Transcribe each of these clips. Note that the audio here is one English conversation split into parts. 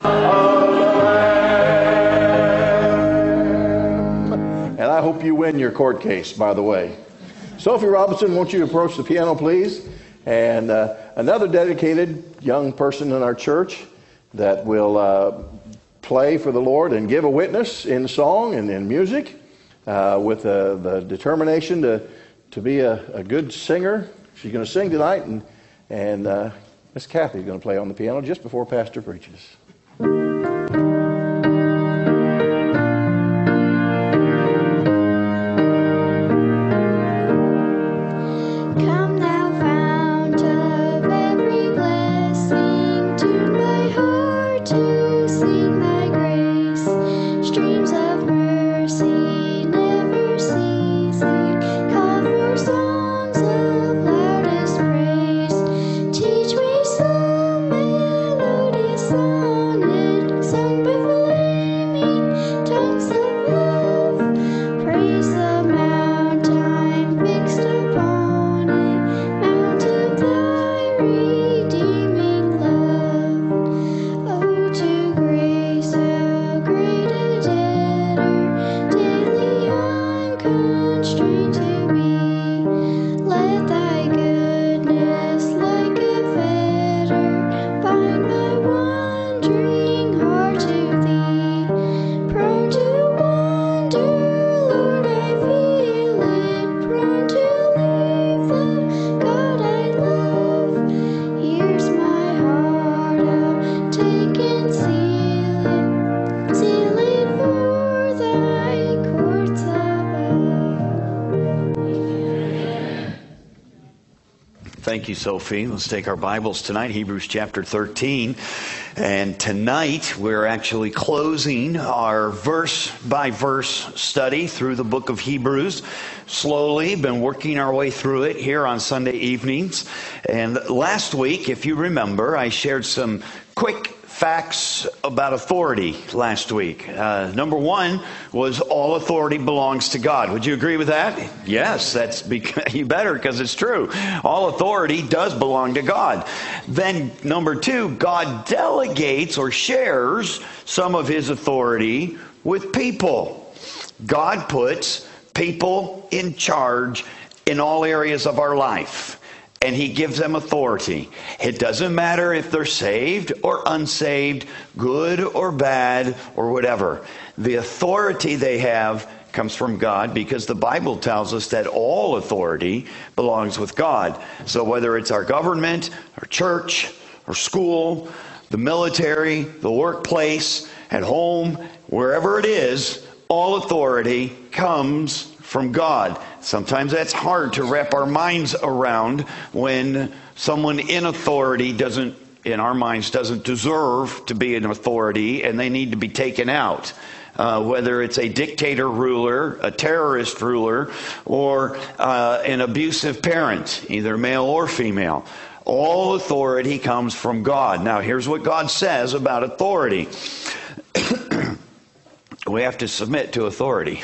And I hope you win your court case, by the way. Sophie Robinson, won't you approach the piano, please? And another dedicated young person in our church that will play for the Lord and give a witness in song and in music with the determination to be a good singer. She's going to sing tonight, and Miss Kathy's going to play on the piano just before Pastor preaches. Thank you, Sophie. Let's take our Bibles tonight, Hebrews chapter 13. And tonight we're actually closing our verse-by-verse study through the book of Hebrews. Slowly, been working our way through it here on Sunday evenings. And last week, if you remember, I shared some quick facts about authority last week. Number one was all authority belongs to God. Would you agree with that? Yes, you better, because it's true. All authority does belong to God. Then number two, God delegates or shares some of his authority with people. God puts people in charge in all areas of our life. And he gives them authority. It doesn't matter if they're saved or unsaved, good or bad or whatever. The authority they have comes from God, because the Bible tells us that all authority belongs with God. So whether it's our government, our church, our school, the military, the workplace, at home, wherever it is, all authority comes from God. Sometimes that's hard to wrap our minds around when someone in authority in our minds doesn't deserve to be an authority and they need to be taken out. Whether it's a dictator ruler, a terrorist ruler, or an abusive parent, either male or female. All authority comes from God. Now, here's what God says about authority. We have to submit to authority.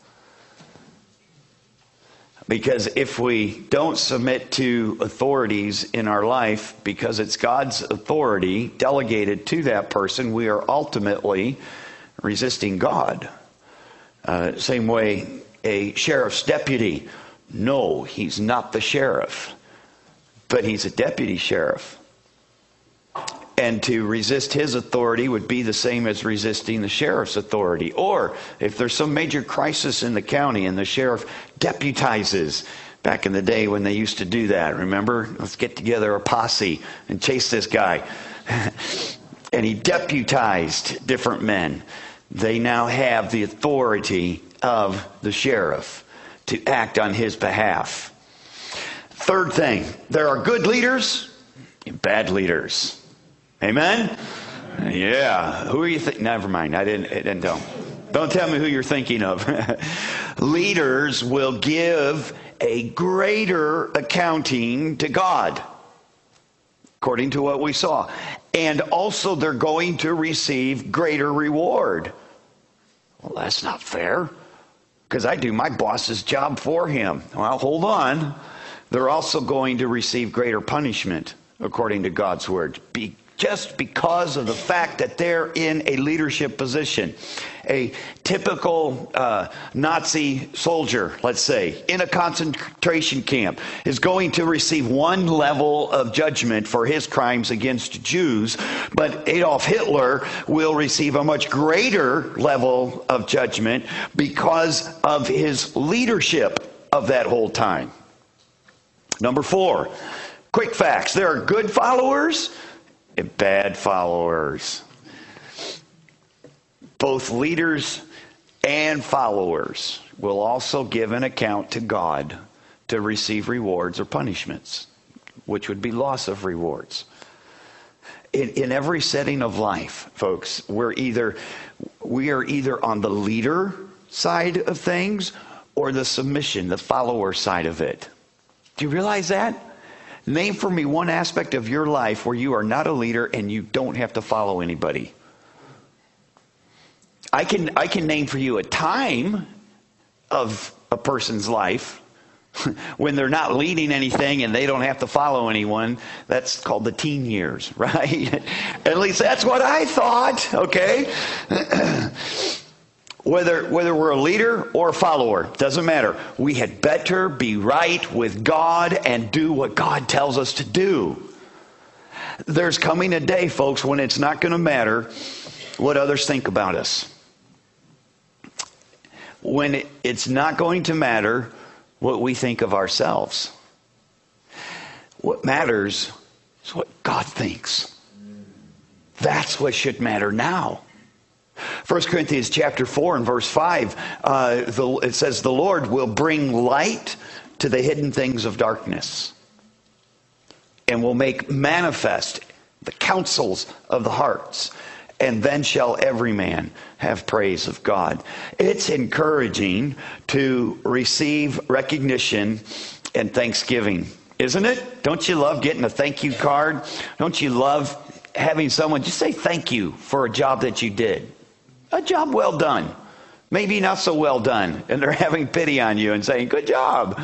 Because if we don't submit to authorities in our life, because it's God's authority delegated to that person, we are ultimately resisting God. Same way a sheriff's deputy. No, he's not the sheriff, but he's a deputy sheriff. And to resist his authority would be the same as resisting the sheriff's authority. Or if there's some major crisis in the county and the sheriff deputizes, back in the day when they used to do that, remember? Let's get together a posse and chase this guy. And he deputized different men. They now have the authority of the sheriff to act on his behalf. Third thing, there are good leaders and bad leaders. Amen? Yeah. Who are you thinking? Never mind. I didn't tell. Don't tell me who you're thinking of. Leaders will give a greater accounting to God, according to what we saw. And also they're going to receive greater reward. Well, that's not fair, because I do my boss's job for him. Well, hold on. They're also going to receive greater punishment, according to God's word. just because of the fact that they're in a leadership position. A typical Nazi soldier, let's say, in a concentration camp, is going to receive one level of judgment for his crimes against Jews, but Adolf Hitler will receive a much greater level of judgment because of his leadership of that whole time. Number 4, quick facts. There are good followers and bad followers. Both leaders and followers will also give an account to God to receive rewards or punishments, which would be loss of rewards. In every setting of life, folks, we are either on the leader side of things or the submission, the follower side of it. Do you realize that? Name for me one aspect of your life where you are not a leader and you don't have to follow anybody. I can name for you a time of a person's life when they're not leading anything and they don't have to follow anyone. That's called the teen years, right? At least that's what I thought, okay? Whether we're a leader or a follower, doesn't matter. We had better be right with God and do what God tells us to do. There's coming a day, folks, when it's not going to matter what others think about us. When it's not going to matter what we think of ourselves. What matters is what God thinks. That's what should matter now. 1 Corinthians chapter 4 and verse 5, it says, the Lord will bring light to the hidden things of darkness and will make manifest the counsels of the hearts. And then shall every man have praise of God. It's encouraging to receive recognition and thanksgiving, isn't it? Don't you love getting a thank you card? Don't you love having someone just say thank you for a job that you did? A job well done. Maybe not so well done. And they're having pity on you and saying, good job.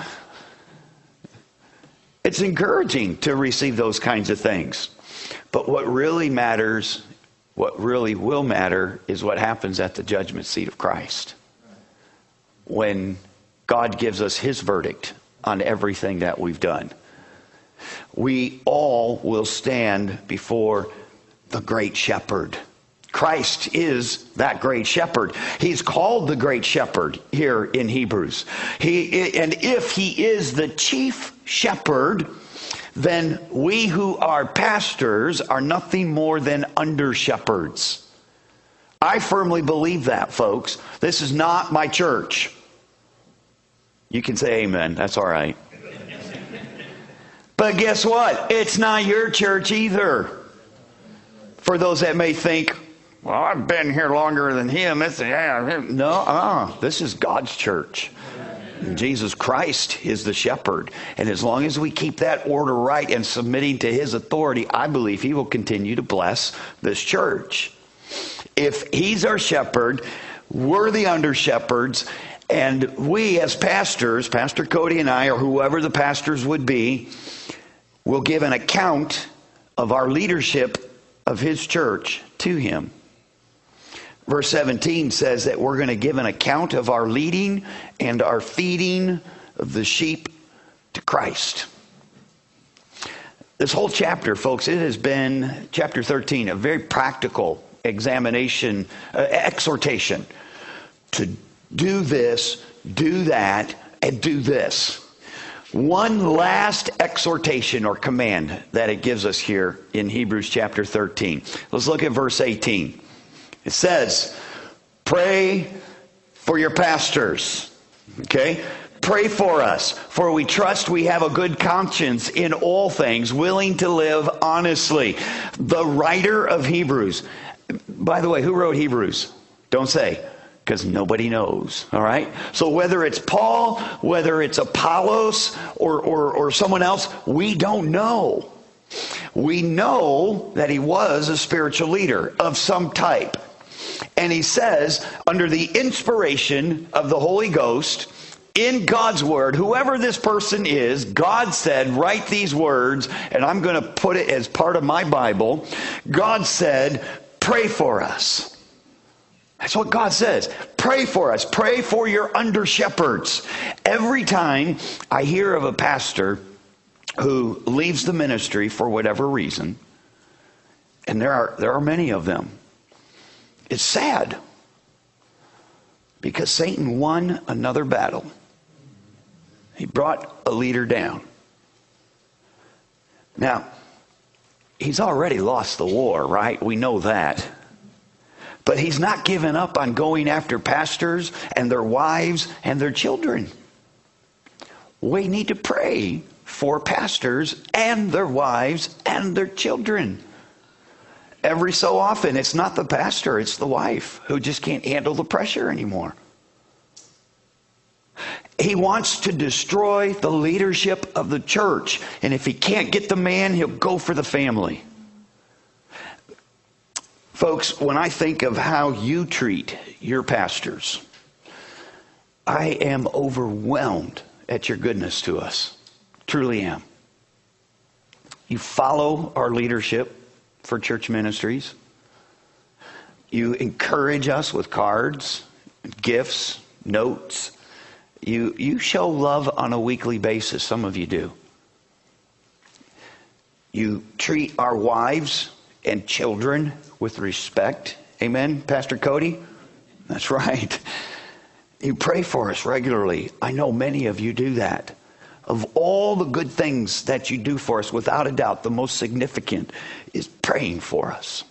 It's encouraging to receive those kinds of things. But what really matters, what really will matter, is what happens at the judgment seat of Christ. When God gives us his verdict on everything that we've done. We all will stand before the great shepherd. Christ is that great shepherd. He's called the great shepherd here in Hebrews. And if he is the chief shepherd, then we who are pastors are nothing more than under shepherds. I firmly believe that, folks. This is not my church. You can say amen. That's all right. But guess what? It's not your church either. For those that may think, well, I've been here longer than him. This is God's church. Jesus Christ is the shepherd. And as long as we keep that order right and submitting to his authority, I believe he will continue to bless this church. If he's our shepherd, we're the under shepherds, and we as pastors, Pastor Cody and I, or whoever the pastors would be, will give an account of our leadership of his church to him. Verse 17 says that we're going to give an account of our leading and our feeding of the sheep to Christ. This whole chapter, folks, it has been, chapter 13, a very practical examination, exhortation to do this, do that, and do this. One last exhortation or command that it gives us here in Hebrews chapter 13. Let's look at verse 18. It says, pray for your pastors. Okay? Pray for us, for we trust we have a good conscience in all things, willing to live honestly. The writer of Hebrews. By the way, who wrote Hebrews? Don't say, because nobody knows. All right? So whether it's Paul, whether it's Apollos, or someone else, we don't know. We know that he was a spiritual leader of some type. And he says, under the inspiration of the Holy Ghost, in God's word, whoever this person is, God said, write these words, and I'm going to put it as part of my Bible. God said, pray for us. That's what God says. Pray for us. Pray for your under shepherds. Every time I hear of a pastor who leaves the ministry for whatever reason, and there are many of them, it's sad, because Satan won another battle. He brought a leader down. Now, he's already lost the war, right? We know that. But he's not given up on going after pastors and their wives and their children. We need to pray for pastors and their wives and their children. Every so often, it's not the pastor, it's the wife who just can't handle the pressure anymore. He wants to destroy the leadership of the church. And if he can't get the man, he'll go for the family. Folks, when I think of how you treat your pastors, I am overwhelmed at your goodness to us. Truly am. You follow our leadership for church ministries. You encourage us with cards, gifts, notes. You show love on a weekly basis. Some of you do. You treat our wives and children with respect. Amen, Pastor Cody? That's right. You pray for us regularly. I know many of you do that. Of all the good things that you do for us, without a doubt, the most significant is praying for us.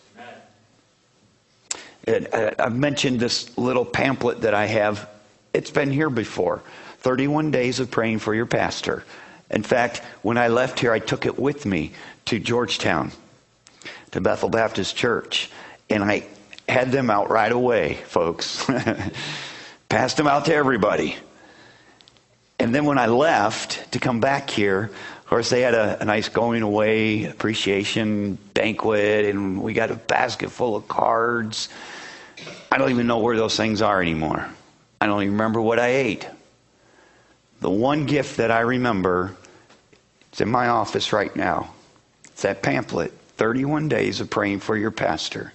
And I've mentioned this little pamphlet that I have. It's been here before. 31 days of praying for your pastor. In fact, when I left here, I took it with me to Georgetown, to Bethel Baptist Church. And I had them out right away, folks. Passed them out to everybody. And then when I left to come back here, of course, they had a nice going away appreciation banquet, and we got a basket full of cards. I don't even know where those things are anymore. I don't even remember what I ate. The one gift that I remember, it's in my office right now. It's that pamphlet, 31 Days of Praying for Your Pastor.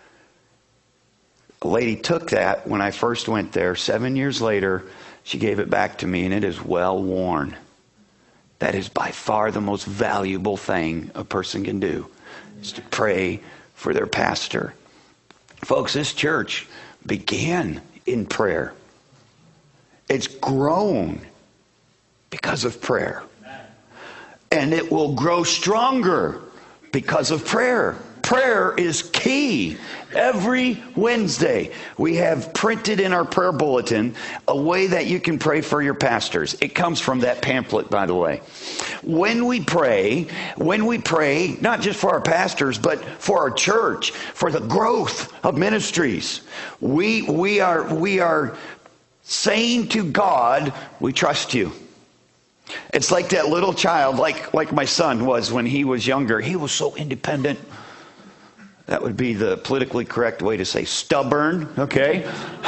A lady took that when I first went there. 7 years later, she gave it back to me, and it is well worn. That is by far the most valuable thing a person can do, is to pray for their pastor. Folks, this church began in prayer. It's grown because of prayer. And it will grow stronger because of prayer. Prayer is key. Every Wednesday, we have printed in our prayer bulletin a way that you can pray for your pastors. It comes from that pamphlet, by the way. When we pray, not just for our pastors, but for our church, for the growth of ministries, we are saying to God, we trust you. It's like that little child, like my son was when he was younger. He was so independent. That would be the politically correct way to say stubborn, okay?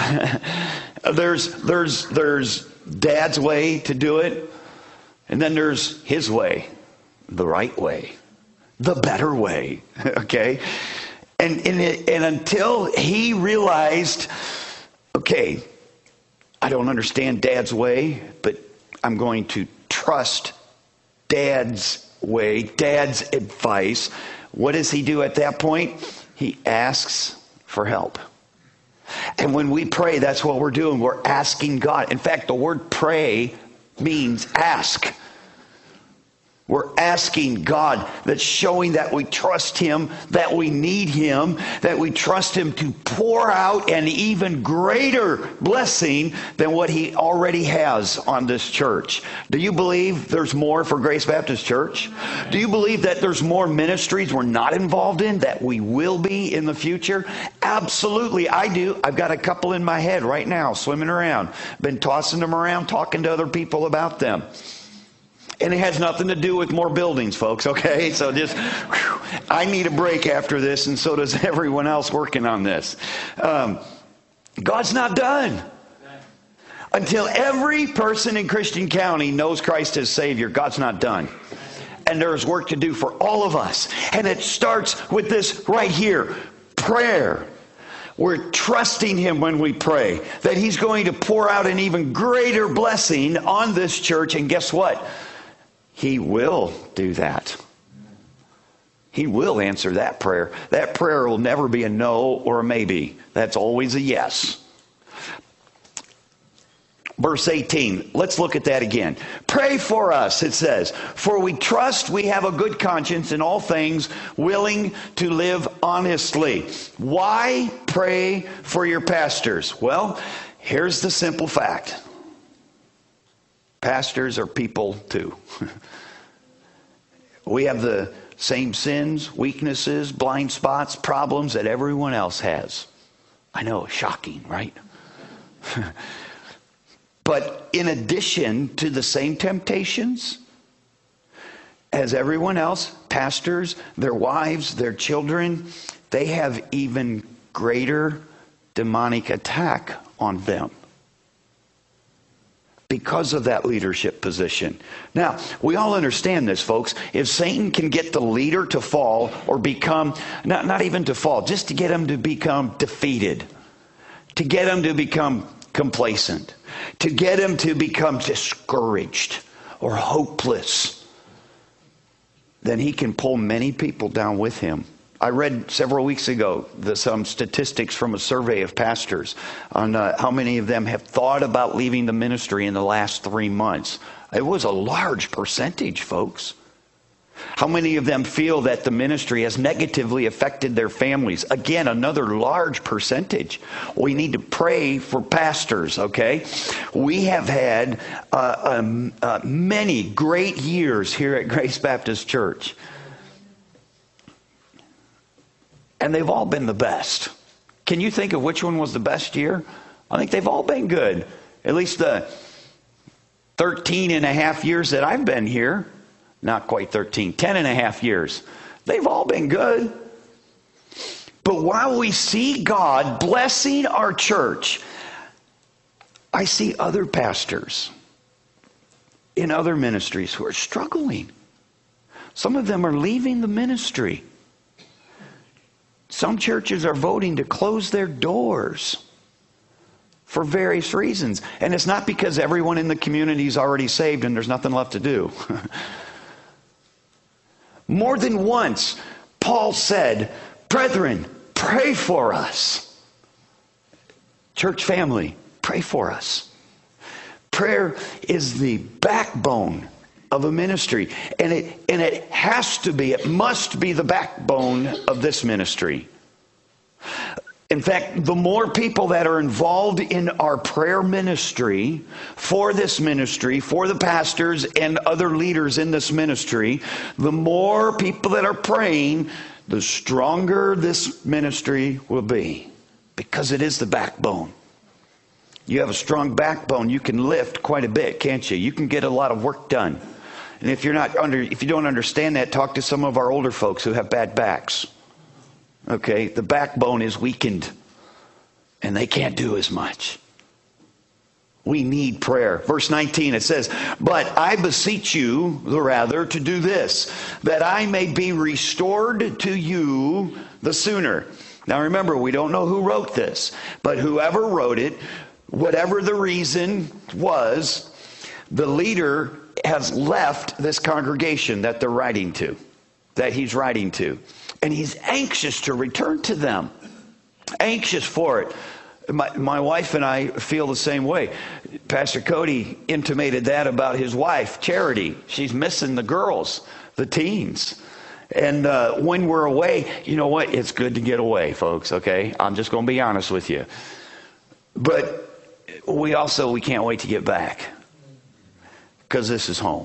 There's Dad's way to do it, and then there's his way, the right way, the better way, okay? And until he realized, okay, I don't understand Dad's way, but I'm going to trust Dad's way, Dad's advice. What does he do at that point? He asks for help. And when we pray, that's what we're doing. We're asking God. In fact, the word pray means ask. We're asking God. That's showing that we trust Him, that we need Him, that we trust Him to pour out an even greater blessing than what He already has on this church. Do you believe there's more for Grace Baptist Church? Do you believe that there's more ministries we're not involved in that we will be in the future? Absolutely, I do. I've got a couple in my head right now, swimming around. Been tossing them around, talking to other people about them. And it has nothing to do with more buildings, folks, okay? So just, I need a break after this, and so does everyone else working on this. God's not done. Until every person in Christian County knows Christ as Savior, God's not done. And there's work to do for all of us. And it starts with this right here, prayer. We're trusting Him when we pray that He's going to pour out an even greater blessing on this church. And guess what? He will do that. He will answer that prayer. That prayer will never be a no or a maybe. That's always a yes. Verse 18, let's look at that again. Pray for us, it says, for we trust we have a good conscience in all things, willing to live honestly. Why pray for your pastors? Well, here's the simple fact. Pastors are people too. We have the same sins, weaknesses, blind spots, problems that everyone else has. I know, shocking, right? But in addition to the same temptations as everyone else, pastors, their wives, their children, they have even greater demonic attack on them because of that leadership position. Now, we all understand this, folks. If Satan can get the leader to fall or become, not even to fall, just to get him to become defeated, to get him to become complacent, to get him to become discouraged or hopeless, then he can pull many people down with him. I read several weeks ago some statistics from a survey of pastors on how many of them have thought about leaving the ministry in the last 3 months. It was a large percentage, folks. How many of them feel that the ministry has negatively affected their families? Again, another large percentage. We need to pray for pastors, okay? We have had many great years here at Grace Baptist Church. And they've all been the best. Can you think of which one was the best year? I think they've all been good. At least the 13 and a half years that I've been here. Not quite 13, 10 and a half years. They've all been good. But while we see God blessing our church, I see other pastors in other ministries who are struggling. Some of them are leaving the ministry. Some churches are voting to close their doors for various reasons. And it's not because everyone in the community is already saved and there's nothing left to do. More than once, Paul said, "Brethren, pray for us." Church family, pray for us. Prayer is the backbone of a ministry. And it has to be, it must be the backbone of this ministry. In fact, the more people that are involved in our prayer ministry, for this ministry, for the pastors and other leaders in this ministry, the more people that are praying, the stronger this ministry will be. Because it is the backbone. You have a strong backbone, you can lift quite a bit, can't you? You can get a lot of work done. And if you don't understand that, talk to some of our older folks who have bad backs. Okay, the backbone is weakened and they can't do as much. We need prayer. Verse 19, it says, "But I beseech you, the rather, to do this, that I may be restored to you the sooner." Now remember, we don't know who wrote this, but whoever wrote it, whatever the reason was, the leader has left this congregation that they're writing to, that he's writing to. And he's anxious to return to them. Anxious for it. My wife and I feel the same way. Pastor Cody intimated that about his wife, Charity. She's missing the girls, the teens. And when we're away, you know what? It's good to get away, folks, okay? I'm just going to be honest with you. But we can't wait to get back. Because this is home.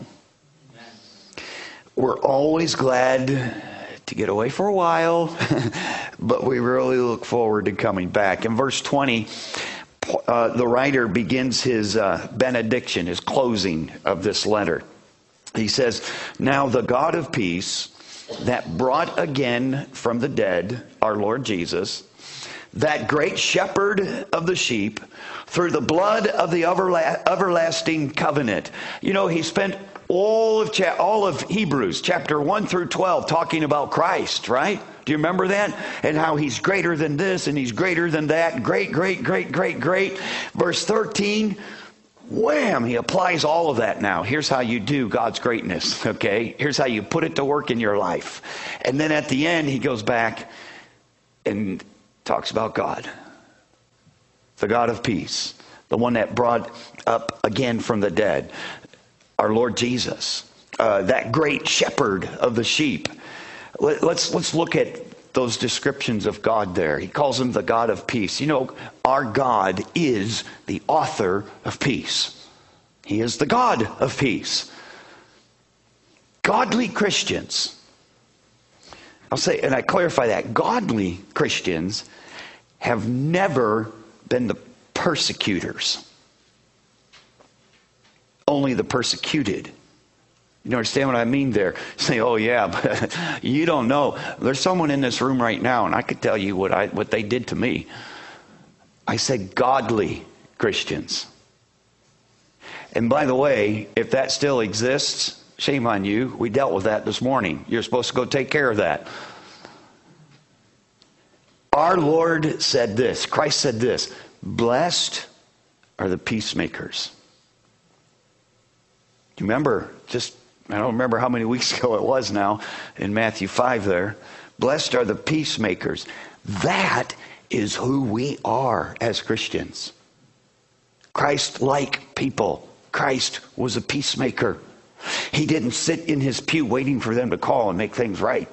We're always glad to get away for a while, but we really look forward to coming back. In verse 20, the writer begins his benediction, his closing of this letter. He says, "Now the God of peace, that brought again from the dead our Lord Jesus, that great shepherd of the sheep, through the blood of the everlasting covenant. You know, he spent all of Hebrews, chapter 1 through 12, talking about Christ, right? Do you remember that? And how he's greater than this, and he's greater than that. Great, great, great, great, great. Verse 13, wham, he applies all of that now. Here's how you do God's greatness, okay? Here's how you put it to work in your life. And then at the end, he goes back and talks about God. The God of peace. The one that brought up again from the dead. Our Lord Jesus. That great shepherd of the sheep. Let's look at those descriptions of God there. He calls him the God of peace. You know, our God is the author of peace. He is the God of peace. Godly Christians, I'll say, and I clarify that, godly Christians have never been the persecutors. Only the persecuted. You understand what I mean there? Say, oh yeah, but you don't know. There's someone in this room right now, and I could tell you what they did to me. I said godly Christians. And by the way, if that still exists, shame on you. We dealt with that this morning. You're supposed to go take care of that. Our Lord said this. Christ said this. Blessed are the peacemakers. Do you remember I don't remember how many weeks ago it was now, in Matthew 5 there. Blessed are the peacemakers. That is who we are as Christians. Christ-like people. Christ was a peacemaker. He didn't sit in his pew waiting for them to call and make things right.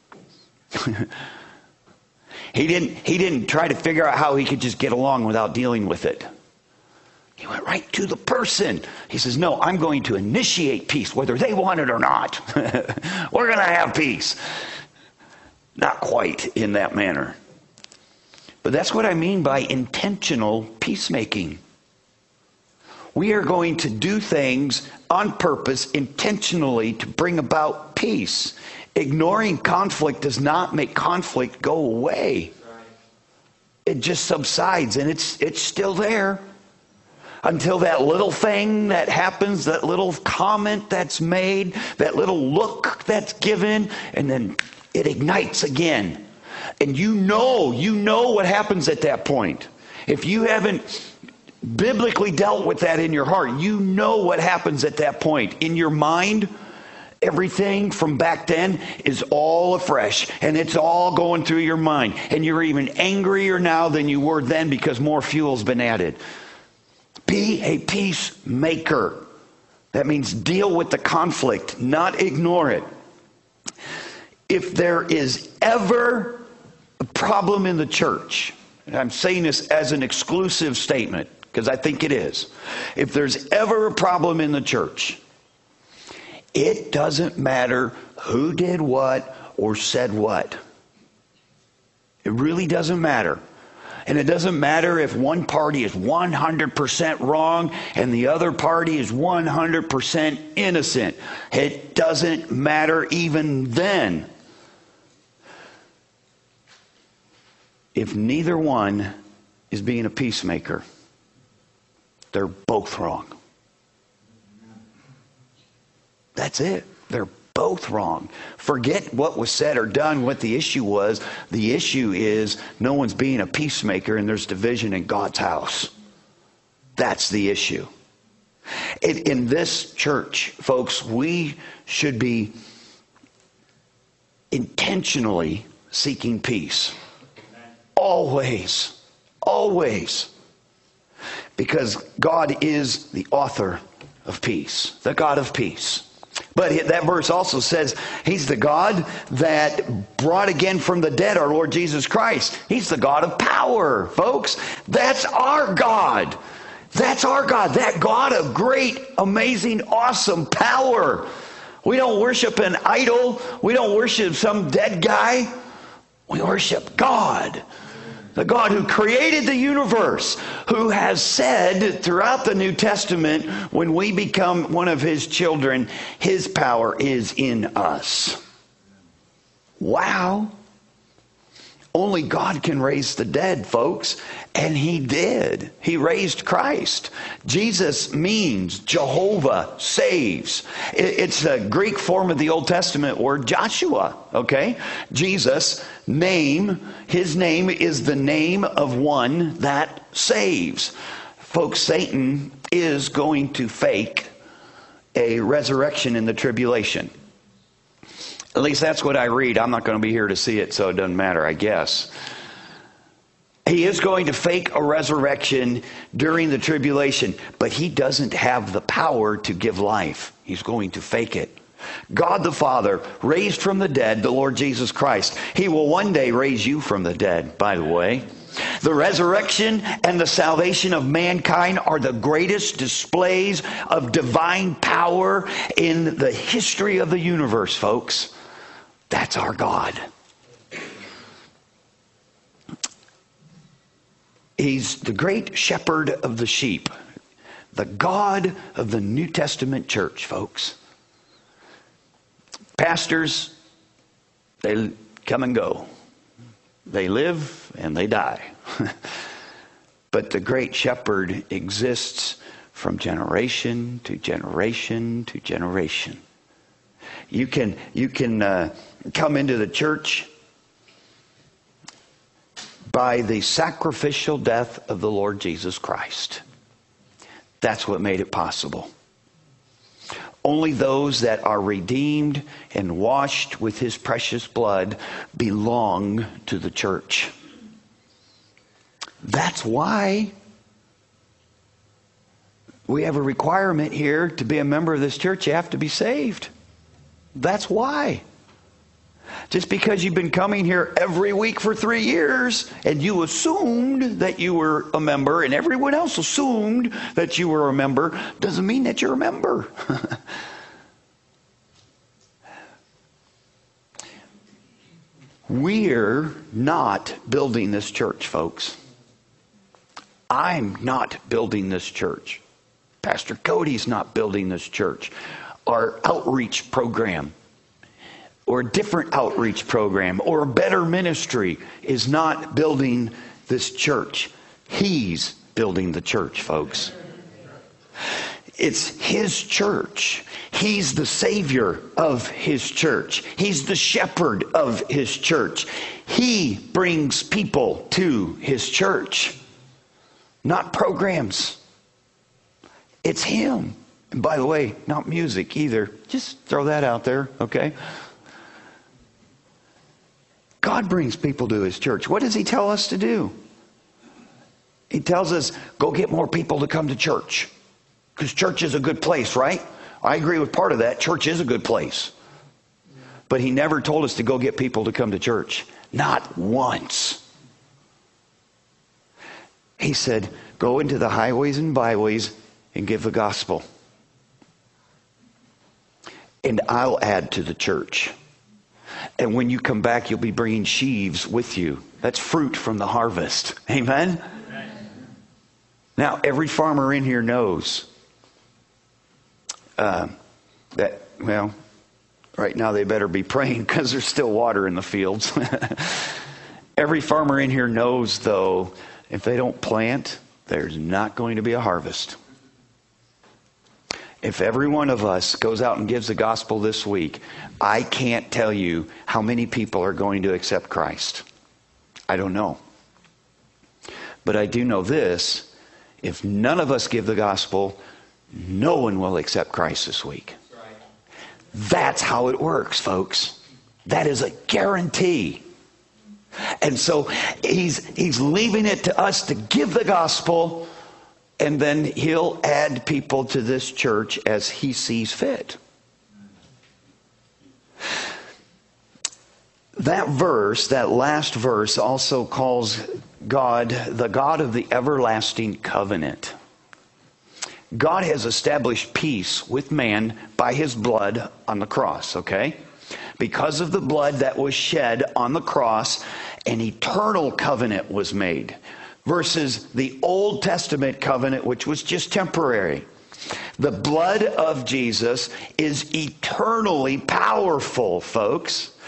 He didn't try to figure out how he could just get along without dealing with it. He went right to the person. He says, no, I'm going to initiate peace, whether they want it or not. We're going to have peace. Not quite in that manner. But that's what I mean by intentional peacemaking. We are going to do things on purpose, intentionally, to bring about peace. Ignoring conflict does not make conflict go away. It just subsides, and it's still there. Until that little thing that happens, that little comment that's made, that little look that's given, and then it ignites again. And you know what happens at that point. If you haven't biblically dealt with that in your heart, you know what happens at that point. In your mind, everything from back then is all afresh, and it's all going through your mind. And you're even angrier now than you were then because more fuel's been added. Be a peacemaker. That means deal with the conflict, not ignore it. If there is ever a problem in the church, and I'm saying this as an exclusive statement, because I think it is. If there's ever a problem in the church, it doesn't matter who did what or said what. It really doesn't matter. And it doesn't matter if one party is 100% wrong and the other party is 100% innocent. It doesn't matter even then. If neither one is being a peacemaker, they're both wrong. That's it. They're both wrong. Forget what was said or done, what the issue was. The issue is no one's being a peacemaker and there's division in God's house. That's the issue. In this church, folks, we should be intentionally seeking peace. Always. Always. Because God is the author of peace. The God of peace. But that verse also says he's the God that brought again from the dead our Lord Jesus Christ. He's the God of power, folks. That's our God. That's our God. That God of great, amazing, awesome power. We don't worship an idol. We don't worship some dead guy. We worship God. The God who created the universe, who has said throughout the New Testament, when we become one of his children, his power is in us. Wow. Only God can raise the dead, folks. And he did. He raised Christ. Jesus means Jehovah saves. It's a Greek form of the Old Testament word Joshua, okay? Jesus' name, his name is the name of one that saves. Folks, Satan is going to fake a resurrection in the tribulation. At least that's what I read. I'm not going to be here to see it, so it doesn't matter, I guess. He is going to fake a resurrection during the tribulation, but he doesn't have the power to give life. He's going to fake it. God the Father raised from the dead the Lord Jesus Christ. He will one day raise you from the dead, by the way. The resurrection and the salvation of mankind are the greatest displays of divine power in the history of the universe, folks. That's our God. He's the great shepherd of the sheep. The God of the New Testament church, folks. Pastors, they come and go. They live and they die. But the great shepherd exists from generation to generation to generation. You can come into the church by the sacrificial death of the Lord Jesus Christ. That's what made it possible. Only those that are redeemed and washed with his precious blood belong to the church. That's why we have a requirement here to be a member of this church. You have to be saved. That's why. Just because you've been coming here every week for 3 years and you assumed that you were a member and everyone else assumed that you were a member doesn't mean that you're a member. We're not building this church, folks. I'm not building this church. Pastor Cody's not building this church. Our outreach program or a different outreach program or a better ministry is not building this church. He's building the church, folks. It's his church. He's the savior of his church. He's the shepherd of his church. He brings people to his church, not programs. It's him. And by the way, not music either. Just throw that out there, okay? God brings people to his church. What does he tell us to do? He tells us, go get more people to come to church. Because church is a good place, right? I agree with part of that. Church is a good place. But he never told us to go get people to come to church. Not once. He said, go into the highways and byways and give the gospel. And I'll add to the church. And when you come back, you'll be bringing sheaves with you. That's fruit from the harvest. Amen? Now, every farmer in here knows that, well, right now they better be praying because there's still water in the fields. Every farmer in here knows, though, if they don't plant, there's not going to be a harvest. If every one of us goes out and gives the gospel this week, I can't tell you how many people are going to accept Christ. I don't know. But I do know this. If none of us give the gospel, no one will accept Christ this week. That's how it works, folks. That is a guarantee. And so he's leaving it to us to give the gospel, and then he'll add people to this church as he sees fit. That verse, that last verse, also calls God the God of the everlasting covenant. God has established peace with man by his blood on the cross, okay? Because of the blood that was shed on the cross, an eternal covenant was made versus the Old Testament covenant, which was just temporary. The blood of Jesus is eternally powerful, folks.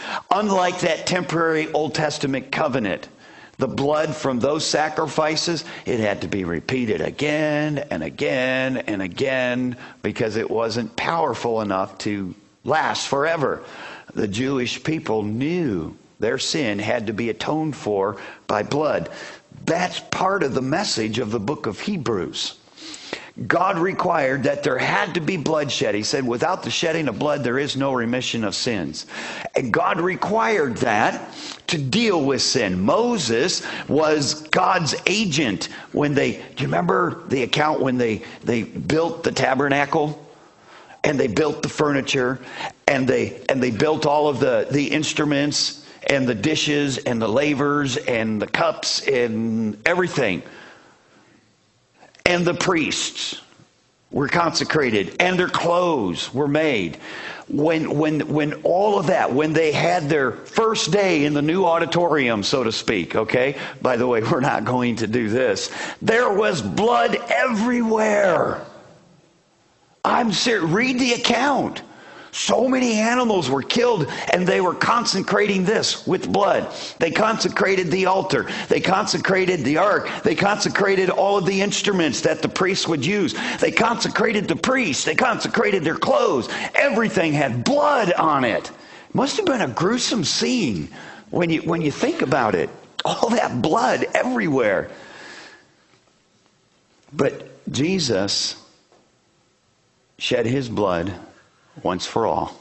Unlike that temporary Old Testament covenant, the blood from those sacrifices, it had to be repeated again and again and again because it wasn't powerful enough to last forever. The Jewish people knew their sin had to be atoned for by blood. That's part of the message of the book of Hebrews. God required that there had to be bloodshed. He said, without the shedding of blood, there is no remission of sins. And God required that to deal with sin. Moses was God's agent when do you remember the account when they built the tabernacle? And they built the furniture, and they built all of the instruments and the dishes and the lavers and the cups and everything. And the priests were consecrated, and their clothes were made. When all of that, when they had their first day in the new auditorium, so to speak, okay? By the way, we're not going to do this. There was blood everywhere. I'm serious. Read the account. So many animals were killed, and they were consecrating this with blood. They consecrated the altar. They consecrated the ark. They consecrated all of the instruments that the priests would use. They consecrated the priests. They consecrated their clothes. Everything had blood on it. Must have been a gruesome scene when you think about it. All that blood everywhere. But Jesus shed his blood once for all.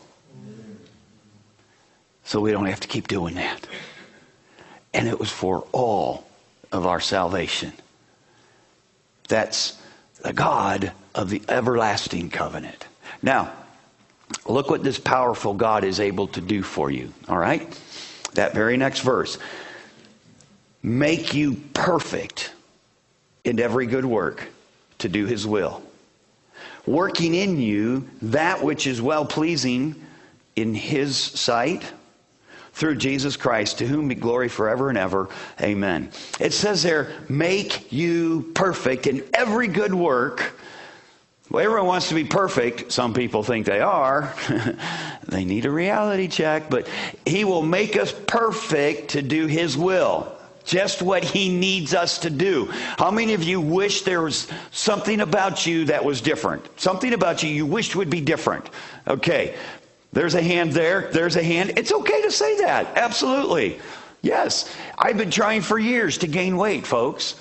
So we don't have to keep doing that. And it was for all of our salvation. That's the God of the everlasting covenant. Now, look what this powerful God is able to do for you. All right? That very next verse. Make you perfect in every good work to do his will, working in you that which is well-pleasing in his sight through Jesus Christ, to whom be glory forever and ever. Amen. It says there, make you perfect in every good work. Well, everyone wants to be perfect. Some people think they are. They need a reality check. But he will make us perfect to do his will. Just what he needs us to do. How many of you wish there was something about you that was different? Something about you wished would be different. Okay. There's a hand there. There's a hand. It's okay to say that. Absolutely. Yes. I've been trying for years to gain weight, folks.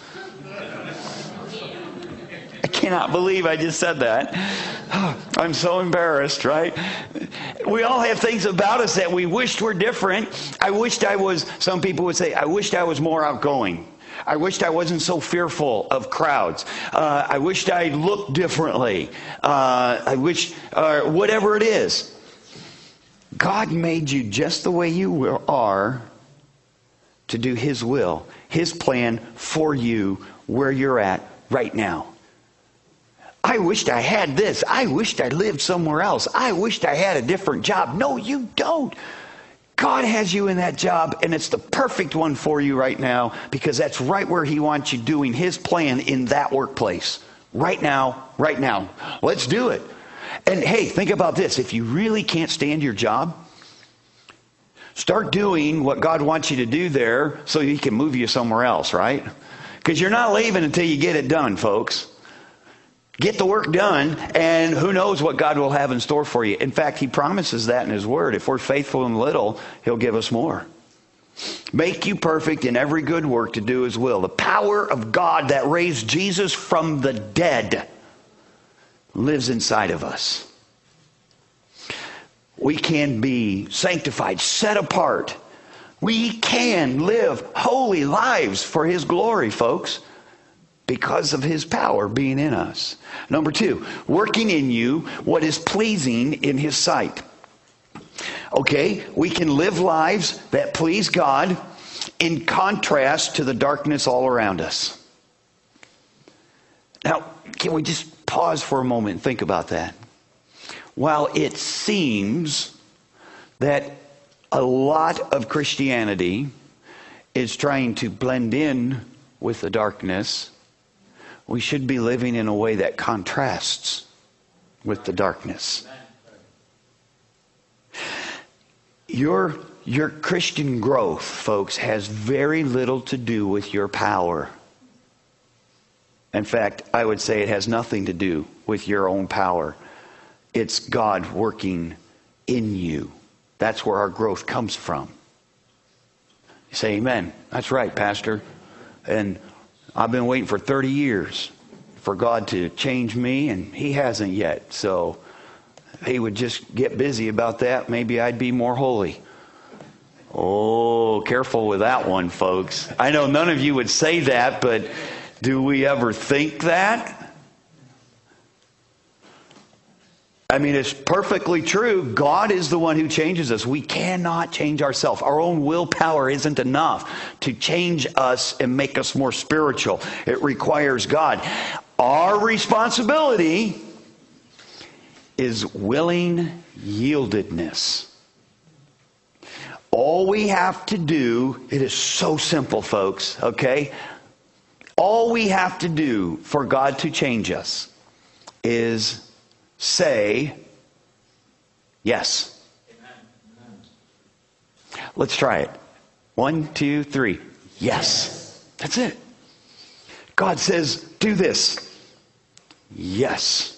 I cannot believe I just said that. I'm so embarrassed, right? We all have things about us that we wished were different. Some people would say, I wished I was more outgoing. I wished I wasn't so fearful of crowds. I wished I looked differently. Whatever it is. God made you just the way you are to do his will, his plan for you where you're at right now. I wished I had this. I wished I lived somewhere else. I wished I had a different job. No, you don't. God has you in that job, and it's the perfect one for you right now because that's right where he wants you doing his plan in that workplace. Right now, right now. Let's do it. And hey, think about this. If you really can't stand your job, start doing what God wants you to do there so he can move you somewhere else, right? Because you're not leaving until you get it done, folks. Get the work done, and who knows what God will have in store for you. In fact, he promises that in his word. If we're faithful in little, he'll give us more. Make you perfect in every good work to do his will. The power of God that raised Jesus from the dead lives inside of us. We can be sanctified, set apart. We can live holy lives for his glory, folks, because of his power being in us. Number 2, working in you what is pleasing in his sight. Okay, we can live lives that please God in contrast to the darkness all around us. Now, can we just pause for a moment and think about that? While it seems that a lot of Christianity is trying to blend in with the darkness, we should be living in a way that contrasts with the darkness. Your Your Christian growth, folks, has very little to do with your power. In fact, I would say it has nothing to do with your own power. It's God working in you. That's where our growth comes from. You say, amen. That's right, Pastor. And I've been waiting for 30 years for God to change me, and He hasn't yet. So if He would just get busy about that, maybe I'd be more holy. Oh, careful with that one, folks. I know none of you would say that, but do we ever think that? I mean, it's perfectly true. God is the one who changes us. We cannot change ourselves. Our own willpower isn't enough to change us and make us more spiritual. It requires God. Our responsibility is willing yieldedness. All we have to do, it is so simple, folks, okay? All we have to do for God to change us is say yes. Let's try it. 1, 2, 3. Yes. That's it. God says, do this. Yes.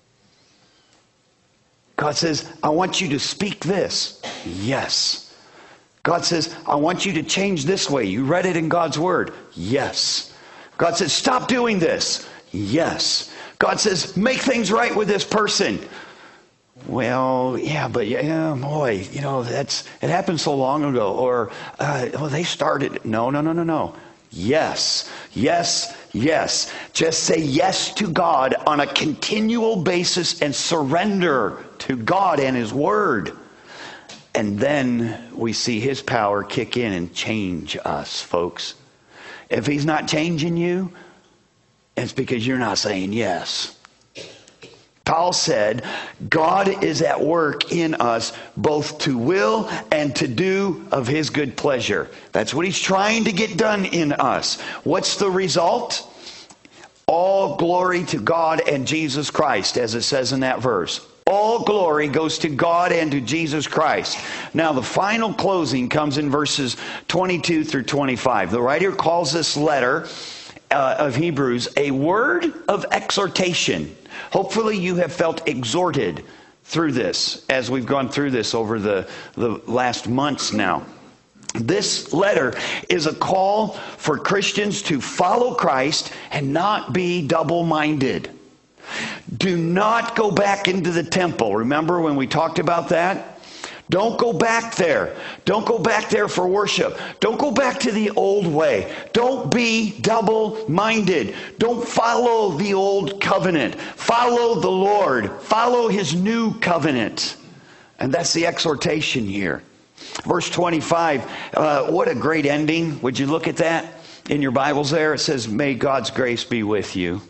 God says, I want you to speak this. Yes. God says, I want you to change this way. You read it in God's Word. Yes. God says, stop doing this. Yes. God says, make things right with this person. Well, yeah, but boy, it happened so long ago. Or, they started. No. Yes, yes, yes. Just say yes to God on a continual basis and surrender to God and His Word. And then we see His power kick in and change us, folks. If He's not changing you, it's because you're not saying yes. Paul said, God is at work in us both to will and to do of His good pleasure. That's what He's trying to get done in us. What's the result? All glory to God and Jesus Christ, as it says in that verse. All glory goes to God and to Jesus Christ. Now, the final closing comes in verses 22 through 25. The writer calls this letter of Hebrews a word of exhortation. Hopefully you have felt exhorted through this as we've gone through this over the last months now. This letter is a call for Christians to follow Christ and not be double-minded. Do not go back into the temple. Remember when we talked about that? Don't go back there. Don't go back there for worship. Don't go back to the old way. Don't be double-minded. Don't follow the old covenant. Follow the Lord. Follow His new covenant. And that's the exhortation here. Verse 25, what a great ending. Would you look at that in your Bibles there? It says, may God's grace be with you.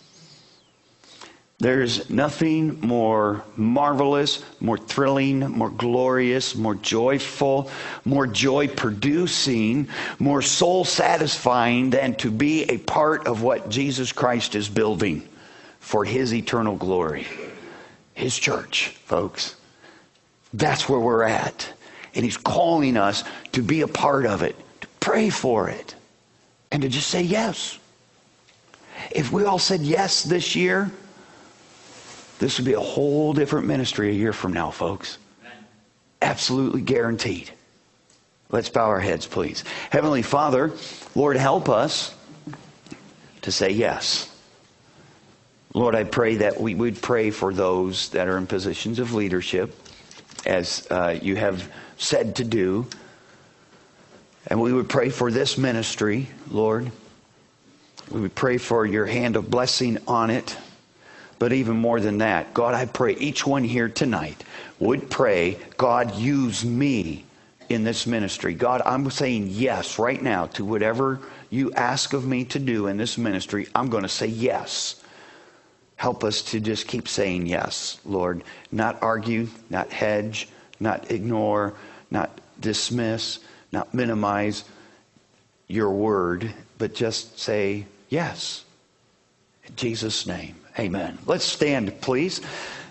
There's nothing more marvelous, more thrilling, more glorious, more joyful, more joy-producing, more soul-satisfying than to be a part of what Jesus Christ is building for His eternal glory. His church, folks. That's where we're at. And He's calling us to be a part of it, to pray for it, and to just say yes. If we all said yes this year, this would be a whole different ministry a year from now, folks. Absolutely guaranteed. Let's bow our heads, please. Heavenly Father, Lord, help us to say yes. Lord, I pray that we would pray for those that are in positions of leadership, as you have said to do. And we would pray for this ministry, Lord. We would pray for your hand of blessing on it. But even more than that, God, I pray each one here tonight would pray, God, use me in this ministry. God, I'm saying yes right now to whatever you ask of me to do in this ministry. I'm going to say yes. Help us to just keep saying yes, Lord. Not argue, not hedge, not ignore, not dismiss, not minimize your word, but just say yes. In Jesus' name. Amen. Let's stand, please.